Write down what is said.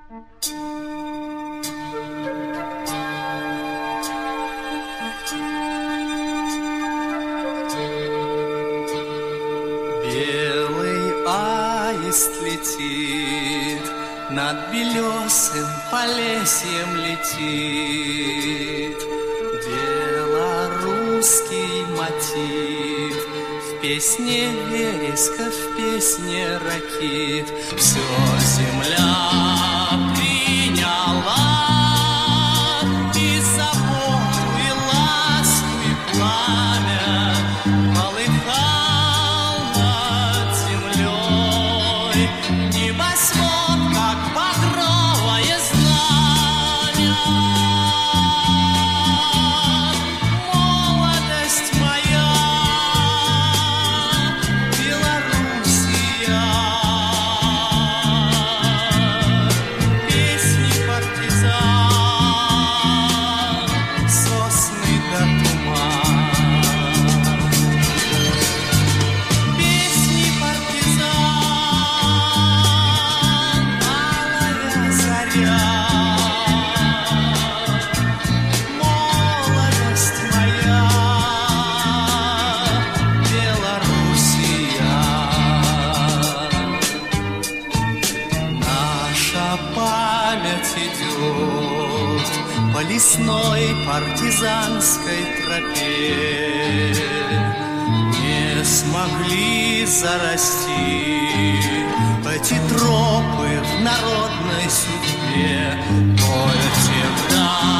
Белый аист летит, над белесым полесьем летит. Белорусский мотив в песне вереска, в песне ракит. Все земля приняла и заботу, и ласку, и пламя. Полыхал над землей небосвод, как багровое знамя. Молодость моя, Белоруссия, песни партизан, сосны до туман. Песни партизан, алая заря. Молодость моя, Белоруссия. Наша память идет по лесной партизанской тропе. Не смогли зарасти эти тропы в народной судьбе. Пойте вдаль